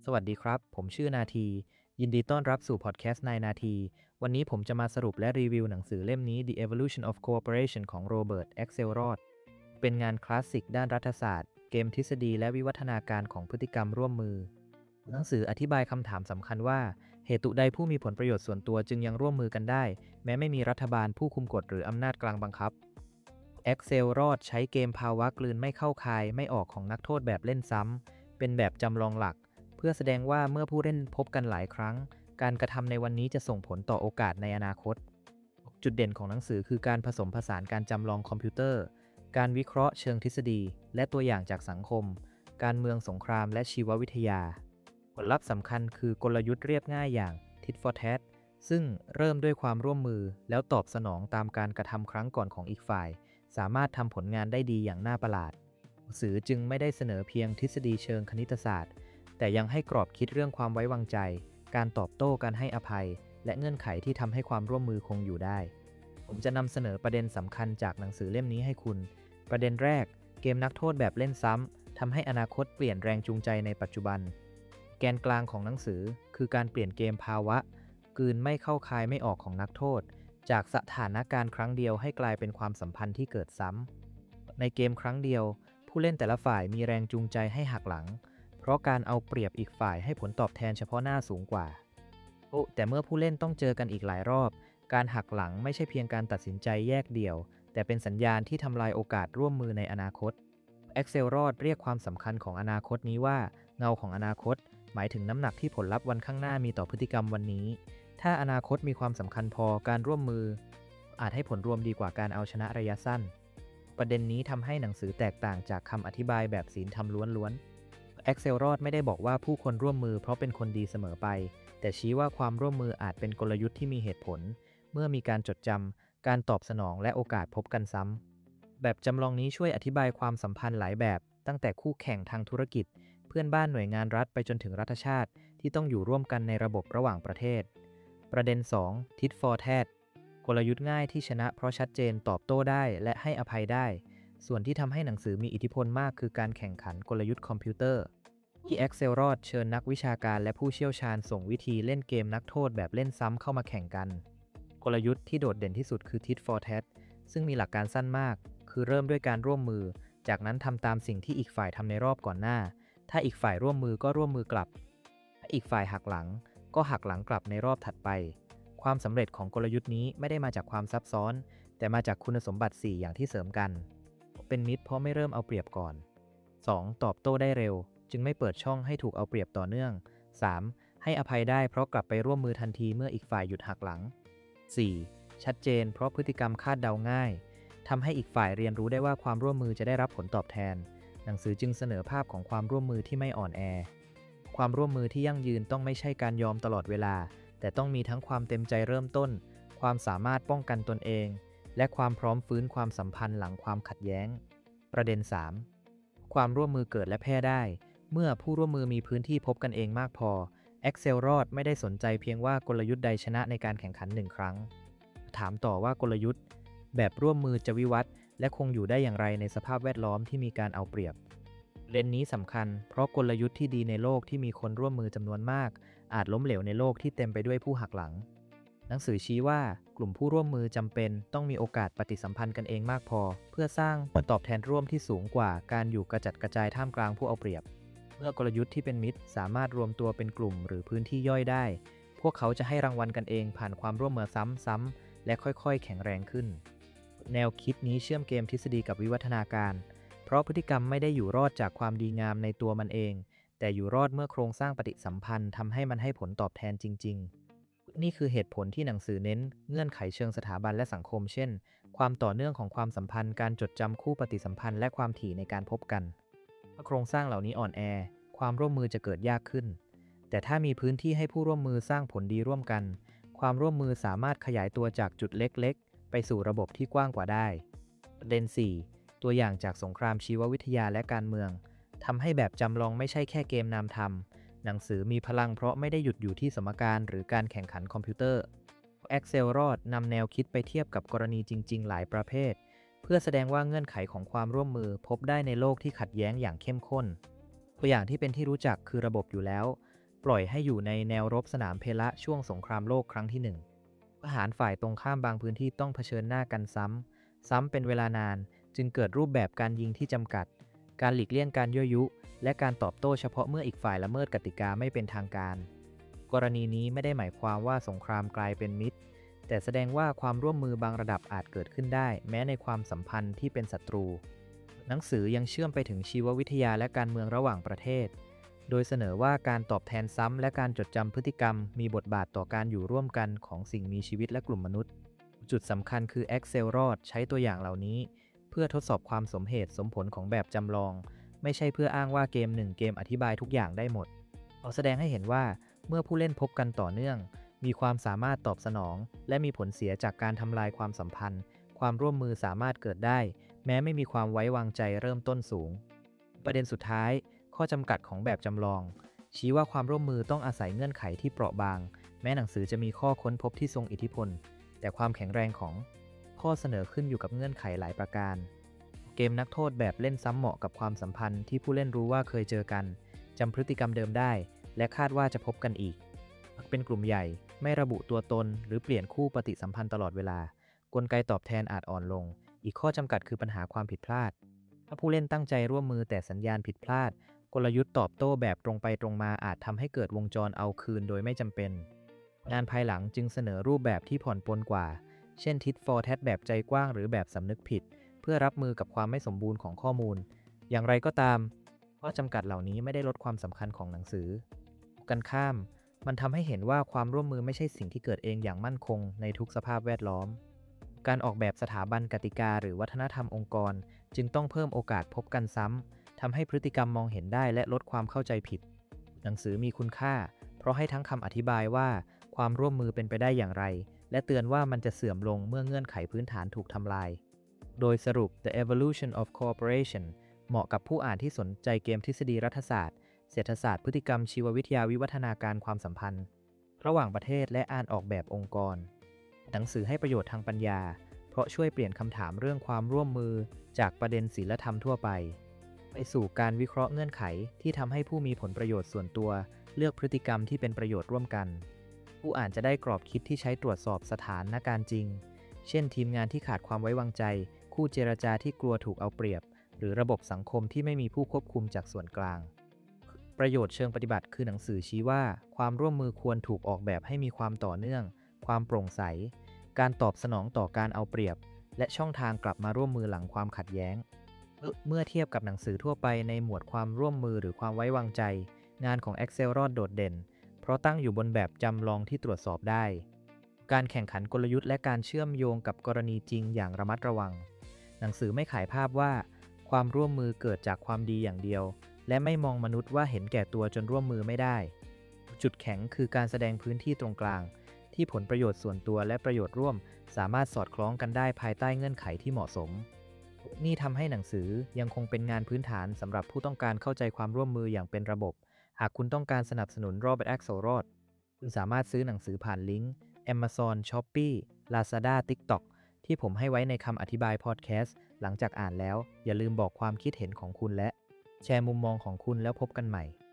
สวัสดีครับ ผมชื่อนาที ยินดีต้อนรับสู่พอดแคสต์นายนาที วันนี้ผมจะมาสรุปและรีวิวหนังสือเล่มนี้ The Evolution of Cooperation ของโรเบิร์ต Axelrod เป็นงานคลาสสิกด้านรัฐศาสตร์ เกมทฤษฎีและวิวัฒนาการของพฤติกรรมร่วมมือ หนังสืออธิบายคำถามสำคัญว่า เหตุใดผู้มีผลประโยชน์ส่วนตัวจึงยังร่วมมือกันได้ แม้ไม่มีรัฐบาลผู้คุมกฎหรืออำนาจกลางบังคับ Axelrod ใช้เกมภาวะกลืนไม่เข้าคายไม่ออกของนักโทษแบบเล่นซ้ำเป็นแบบจำลองหลักเพื่อแสดงว่าเมื่อผู้เล่นพบกันหลายครั้งการกระทำในวันนี้จะส่งผลต่อโอกาสในอนาคตจุดเด่นของหนังสือคือการผสมผสานการจำลองคอมพิวเตอร์การวิเคราะห์เชิงทฤษฎีและตัวอย่างจากสังคมการเมืองสงครามและชีววิทยาผลลัพธ์สำคัญคือกลยุทธ์เรียบง่ายอย่าง Tit for Tat ซึ่งเริ่มด้วยความร่วมมือแล้วตอบสนองตามการกระทำครั้งก่อนของอีกฝ่ายสามารถทำผลงานได้ดีอย่างน่าประหลาดหนังสือจึงไม่ได้เสนอเพียงทฤษฎีเชิงคณิตศาสตร์แต่ยังให้กรอบคิดเรื่องความไว้วางใจ การตอบโต้การให้อภัย และเงื่อนไขที่ทำให้ความร่วมมือคงอยู่ได้ ผมจะนำเสนอประเด็นสำคัญจากหนังสือเล่มนี้ให้คุณ ประเด็นแรก เกมนักโทษแบบเล่นซ้ำทำให้อนาคตเปลี่ยนแรงจูงใจในปัจจุบัน แกนกลางของหนังสือคือการเปลี่ยนเกมภาวะกลืนไม่เข้าคายไม่ออกของนักโทษ จากสถานการณ์ครั้งเดียวให้กลายเป็นความสัมพันธ์ที่เกิดซ้ำในเกมครั้งเดียวผู้เล่นแต่ละฝ่ายมีแรงจูงใจให้หักหลังเพราะการเอาเปรียบอีกฝ่ายให้ผลตอบแทนเฉพาะหน้าสูงกว่าแต่เมื่อผู้เล่นต้องเจอกันอีกหลายรอบการหักหลังไม่ใช่เพียงการตัดสินใจแยกเดี่ยวแต่เป็นสัญญาณที่ทำลายโอกาสร่วมมือในอนาคต Axelrod เรียกความสำคัญของอนาคตนี้ว่าเงาของอนาคตหมายถึงน้ำหนักที่ผลลัพธ์วันข้างหน้ามีต่อพฤติกรรมวันนี้ถ้าอนาคตมีความสำคัญพอการร่วมมืออาจให้ผลรวมดีกว่าการเอาชนะระยะสั้นประเด็นนี้ทำให้หนังสือแตกต่างจากคำอธิบายแบบศีลธรรมล้วนๆ Axelrod ไม่ได้บอกว่าผู้คนร่วมมือเพราะเป็นคนดีเสมอไปแต่ชี้ว่าความร่วมมืออาจเป็นกลยุทธ์ที่มีเหตุผลเมื่อมีการจดจำการตอบสนองและโอกาสพบกันซ้ำแบบจำลองนี้ช่วยอธิบายความสัมพันธ์หลายแบบตั้งแต่คู่แข่งทางธุรกิจเพื่อนบ้านหน่วยงานรัฐไปจนถึงรัฐชาติที่ต้องอยู่ร่วมกันในระบบระหว่างประเทศประเด็น 2 Tit for Tat กลยุทธ์ง่ายที่ชนะเพราะชัดเจนตอบโต้ได้และให้อภัยได้ส่วนที่ทำให้หนังสือมีอิทธิพลมากคือการแข่งขันกลยุทธ์คอมพิวเตอร์ที่ Axelrod เชิญนักวิชาการและผู้เชี่ยวชาญส่งวิธีเล่นเกมนักโทษแบบเล่นซ้ำเข้ามาแข่งกันกลยุทธ์ที่โดดเด่นที่สุดคือ Tit for Tat ซึ่งมีหลักการสั้นมากคือเริ่มด้วยการร่วมมือจากนั้นทำตามสิ่งที่อีกฝ่ายทำในรอบก่อนหน้าถ้าอีกฝ่ายร่วมมือก็ร่วมมือกลับถ้าอีกฝ่ายหักหลังก็หักหลังกลับในรอบถัดไปความสำเร็จของกลยุทธ์นี้ไม่ได้มาจากความซับซ้อนแต่มาจากคุณสมบัติ4อย่างที่เสริมกันเป็นมิตรเพราะไม่เริ่มเอาเปรียบก่อน 2. ตอบโต้ได้เร็วจึงไม่เปิดช่องให้ถูกเอาเปรียบต่อเนื่อง 3. ให้อภัยได้เพราะกลับไปร่วมมือทันทีเมื่ออีกฝ่ายหยุดหักหลัง 4. ชัดเจนเพราะพฤติกรรมคาดเดาง่ายทำให้อีกฝ่ายเรียนรู้ได้ว่าความร่วมมือจะได้รับผลตอบแทนหนังสือจึงเสนอภาพของความร่วมมือที่ไม่อ่อนแอความร่วมมือที่ยั่งยืนต้องไม่ใช่การยอมตลอดเวลาแต่ต้องมีทั้งความเต็มใจเริ่มต้นความสามารถป้องกันตนเองและความพร้อมฟื้นความสัมพันธ์หลังความขัดแย้งประเด็น 3. ความร่วมมือเกิดและแพร่ได้เมื่อผู้ร่วมมือมีพื้นที่พบกันเองมากพอ Axelrod ไม่ได้สนใจเพียงว่ากลยุทธ์ใดชนะในการแข่งขัน1ครั้งถามต่อว่ากลยุทธ์แบบร่วมมือจะวิวัฒน์และคงอยู่ได้อย่างไรในสภาพแวดล้อมที่มีการเอาเปรียบเรื่องนี้สำคัญเพราะกลยุทธ์ที่ดีในโลกที่มีคนร่วมมือจำนวนมากอาจล้มเหลวในโลกที่เต็มไปด้วยผู้หักหลังหนังสือชี้ว่ากลุ่มผู้ร่วมมือจำเป็นต้องมีโอกาสปฏิสัมพันธ์กันเองมากพอเพื่อสร้างผลตอบแทนร่วมที่สูงกว่าการอยู่กระจัดกระจายท่ามกลางผู้เอาเปรียบเมื่อกลยุทธ์ที่เป็นมิตรสามารถรวมตัวเป็นกลุ่มหรือพื้นที่ย่อยได้พวกเขาจะให้รางวัลกันเองผ่านความร่วมมือซ้ำๆและค่อยๆแข็งแรงขึ้นแนวคิดนี้เชื่อมเกมทฤษฎีกับวิวัฒนาการเพราะพฤติกรรมไม่ได้อยู่รอดจากความดีงามในตัวมันเองแต่อยู่รอดเมื่อโครงสร้างปฏิสัมพันธ์ทำให้มันให้ผลตอบแทนจริงๆนี่คือเหตุผลที่หนังสือเน้นเงื่อนไขเชิงสถาบันและสังคมเช่นความต่อเนื่องของความสัมพันธ์การจดจำคู่ปฏิสัมพันธ์และความถี่ในการพบกันเมื่อโครงสร้างเหล่านี้อ่อนแอความร่วมมือจะเกิดยากขึ้นแต่ถ้ามีพื้นที่ให้ผู้ร่วมมือสร้างผลดีร่วมกันความร่วมมือสามารถขยายตัวจากจุดเล็กๆไปสู่ระบบที่กว้างกว่าได้ประเด็น 4ตัวอย่างจากสงครามชีววิทยาและการเมืองทำให้แบบจำลองไม่ใช่แค่เกมนามธรรมหนังสือมีพลังเพราะไม่ได้หยุดอยู่ที่สมการหรือการแข่งขันคอมพิวเตอร์ Axelrod นำแนวคิดไปเทียบกับกรณีจริงๆหลายประเภทเพื่อแสดงว่าเงื่อนไขของความร่วมมือพบได้ในโลกที่ขัดแย้งอย่างเข้มข้นตัวอย่างที่เป็นที่รู้จักคือระบบอยู่แล้วปล่อยให้อยู่ในแนวรบสนามเพละช่วงสงครามโลกครั้งที่1ทหารฝ่ายตรงข้ามบางพื้นที่ต้องเผชิญหน้ากันซ้ำเป็นเวลานานจึงเกิดรูปแบบการยิงที่จำกัดการหลีกเลี่ยงการยั่วยุและการตอบโต้เฉพาะเมื่ออีกฝ่ายละเมิดกติกาไม่เป็นทางการกรณีนี้ไม่ได้หมายความว่าสงครามกลายเป็นมิตรแต่แสดงว่าความร่วมมือบางระดับอาจเกิดขึ้นได้แม้ในความสัมพันธ์ที่เป็นศัตรูหนังสือยังเชื่อมไปถึงชีววิทยาและการเมืองระหว่างประเทศโดยเสนอว่าการตอบแทนซ้ำและการจดจำพฤติกรรมมีบทบาทต่อการอยู่ร่วมกันของสิ่งมีชีวิตและกลุ่มมนุษย์จุดสำคัญคือแอ็กเซลรอดใช้ตัวอย่างเหล่านี้เพื่อทดสอบความสมเหตุสมผลของแบบจำลองไม่ใช่เพื่ออ้างว่าเกม1เกมอธิบายทุกอย่างได้หมดเขาแสดงให้เห็นว่าเมื่อผู้เล่นพบกันต่อเนื่องมีความสามารถตอบสนองและมีผลเสียจากการทำลายความสัมพันธ์ความร่วมมือสามารถเกิดได้แม้ไม่มีความไว้วางใจเริ่มต้นสูงประเด็นสุดท้ายข้อจำกัดของแบบจำลองชี้ว่าความร่วมมือต้องอาศัยเงื่อนไขที่เปราะบางแม้หนังสือจะมีข้อค้นพบที่ทรงอิทธิพลแต่ความแข็งแรงของข้อเสนอขึ้นอยู่กับเงื่อนไขหลายประการเกมนักโทษแบบเล่นซ้ำเหมาะกับความสัมพันธ์ที่ผู้เล่นรู้ว่าเคยเจอกันจำพฤติกรรมเดิมได้และคาดว่าจะพบกันอีกเป็นกลุ่มใหญ่ไม่ระบุตัวตนหรือเปลี่ยนคู่ปฏิสัมพันธ์ตลอดเวลากลไกตอบแทนอาจอ่อนลงอีกข้อจำกัดคือปัญหาความผิดพลาดถ้าผู้เล่นตั้งใจร่วมมือแต่สัญญาณผิดพลาดกลยุทธ์ตอบโต้แบบตรงไปตรงมาอาจทำให้เกิดวงจรเอาคืนโดยไม่จำเป็นงานภายหลังจึงเสนอรูปแบบที่ผ่อนปลนกว่าเช่นทิดฟอร์แทสแบบใจกว้างหรือแบบสำนึกผิดเพื่อรับมือกับความไม่สมบูรณ์ของข้อมูลอย่างไรก็ตามข้อจำกัดเหล่านี้ไม่ได้ลดความสำคัญของหนังสือกันข้ามมันทำให้เห็นว่าความร่วมมือไม่ใช่สิ่งที่เกิดเองอย่างมั่นคงในทุกสภาพแวดล้อมการออกแบบสถาบันกติกาหรือวัฒนธรรมองค์กรจึงต้องเพิ่มโอกาสพบกันซ้ำทำให้พฤติกรรมมองเห็นได้และลดความเข้าใจผิดหนังสือมีคุณค่าเพราะให้ทั้งคำอธิบายว่าความร่วมมือเป็นไปได้อย่างไรและเตือนว่ามันจะเสื่อมลงเมื่อเงื่อนไขพื้นฐานถูกทำลายโดยสรุป The Evolution of Cooperation เหมาะกับผู้อ่านที่สนใจเกมทฤษฎีรัฐศาสตร์เศรษฐศาสตร์พฤติกรรมชีววิทยาวิวัฒนาการความสัมพันธ์ระหว่างประเทศและอ่านออกแบบองค์กรหนังสือให้ประโยชน์ทางปัญญาเพราะช่วยเปลี่ยนคำถามเรื่องความร่วมมือจากประเด็นศีลธรรมทั่วไปสู่การวิเคราะห์เงื่อนไขที่ทำให้ผู้มีผลประโยชน์ส่วนตัวเลือกพฤติกรรมที่เป็นประโยชน์ร่วมกันผู้อ่านจะได้กรอบคิดที่ใช้ตรวจสอบสถานการณ์จริงเช่นทีมงานที่ขาดความไว้วางใจคู่เจรจาที่กลัวถูกเอาเปรียบหรือระบบสังคมที่ไม่มีผู้ควบคุมจากส่วนกลางประโยชน์เชิงปฏิบัติคือหนังสือชี้ว่าความร่วมมือควรถูกออกแบบให้มีความต่อเนื่องความโปร่งใสการตอบสนองต่อการเอาเปรียบและช่องทางกลับมาร่วมมือหลังความขัดแย้งเมื่อเทียบกับหนังสือทั่วไปในหมวดความร่วมมือหรือความไว้วางใจงานของ Excel รอดโดดเด่นเพราะตั้งอยู่บนแบบจำลองที่ตรวจสอบได้การแข่งขันกลยุทธ์และการเชื่อมโยงกับกรณีจริงอย่างระมัดระวังหนังสือไม่ขายภาพว่าความร่วมมือเกิดจากความดีอย่างเดียวและไม่มองมนุษย์ว่าเห็นแก่ตัวจนร่วมมือไม่ได้จุดแข็งคือการแสดงพื้นที่ตรงกลางที่ผลประโยชน์ส่วนตัวและประโยชน์ร่วมสามารถสอดคล้องกันได้ภายใต้เงื่อนไขที่เหมาะสมนี่ทำให้หนังสือยังคงเป็นงานพื้นฐานสำหรับผู้ต้องการเข้าใจความร่วมมืออย่างเป็นระบบหากคุณต้องการสนับสนุน Robert Axelrod คุณสามารถซื้อหนังสือผ่านลิงก์ Amazon, Shopee, Lazada, TikTok ที่ผมให้ไว้ในคำอธิบายพอดแคสต์หลังจากอ่านแล้วอย่าลืมบอกความคิดเห็นของคุณและแชร์มุมมองของคุณแล้วพบกันใหม่